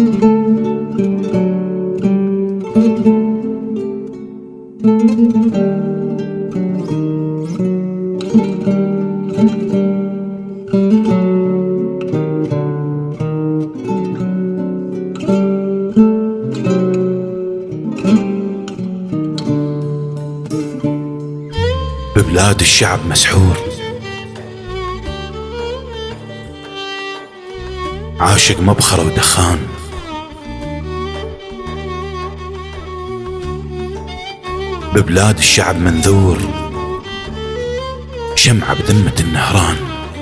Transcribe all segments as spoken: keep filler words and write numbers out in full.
ببلاد الشعب مسحور، عاشق مبخرة ودخان، ببلاد الشعب منذور، شمعة بذمة النهران،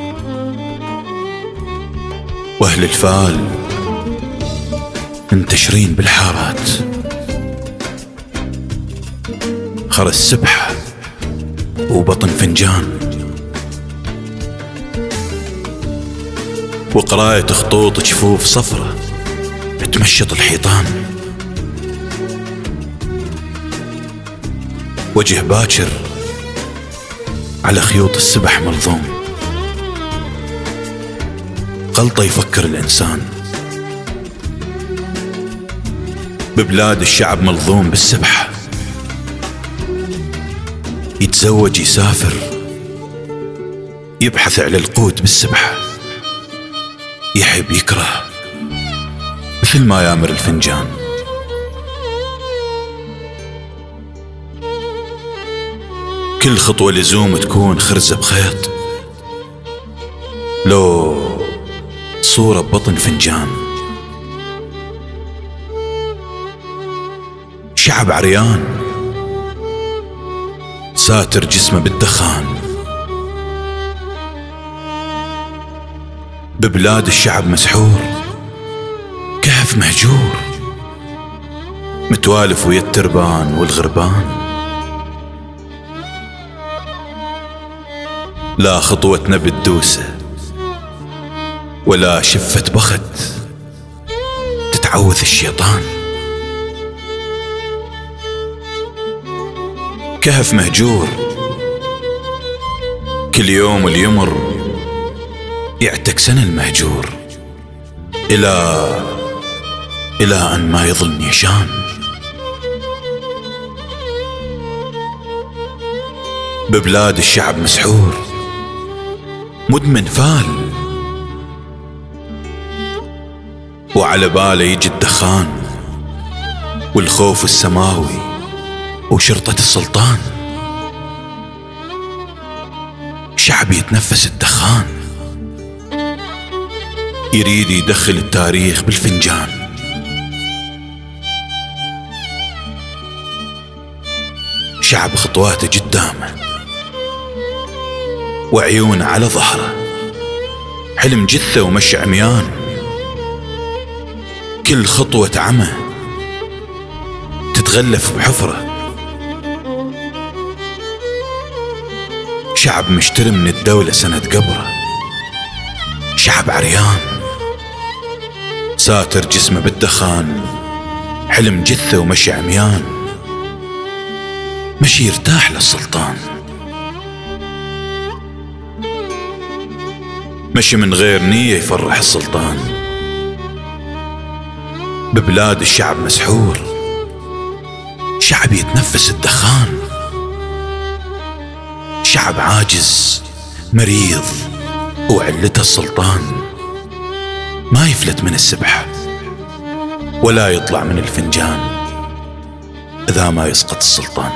وأهل الفال منتشرين بالحارات، خرس سبحة وبطن فنجان، وقراية خطوط جفوف صفرة تمشط الحيطان، وجه باكر على خيوط السبح ملظوم، غلطة يفكر الإنسان. ببلاد الشعب ملظوم بالسبحة، يتزوج يسافر يبحث على القوت بالسبحة، يحب يكره مثل ما يامر الفنجان. كل خطوة لزوم تكون خرزة بخيط، لو صورة ببطن فنجان. شعب عريان ساتر جسمه بالدخان، ببلاد الشعب مسحور، كهف مهجور، متوالف ويا التربان والغربان. لا خطوتنا بالدوسة ولا شفة بخت تتعوذ الشيطان. كهف مهجور، كل يوم اللي يمر يعتكسن المهجور، إلى إلى أن ما يظل نيشان. ببلاد الشعب مسحور، مدمن فال، وعلى باله يجي الدخان والخوف السماوي وشرطة السلطان. شعب يتنفس الدخان، يريد يدخل التاريخ بالفنجان. شعب خطواته قدامه وعيونه على ظهره، حلم جثة ومشي عميان، كل خطوة عمى تتغلف بحفرة. شعب مشتري من الدولة سنة قبره، شعب عريان ساتر جسمه بالدخان، حلم جثة ومشي عميان، مشي يرتاح للسلطان، مشي من غير نية يفرح السلطان. ببلاد الشعب مسحور، شعب يتنفس الدخان، شعب عاجز مريض وعلته السلطان، ما يفلت من السبحة ولا يطلع من الفنجان إذا ما يسقط السلطان.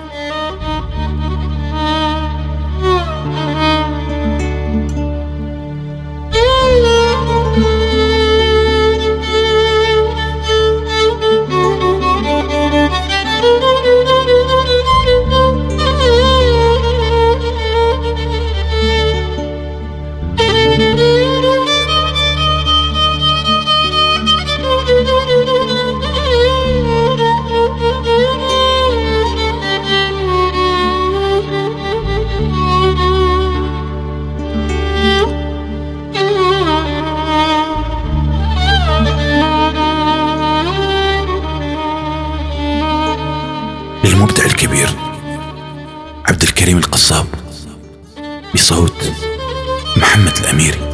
للمبدع الكبير عبد الكريم القصاب، بصوت محمد الأميري.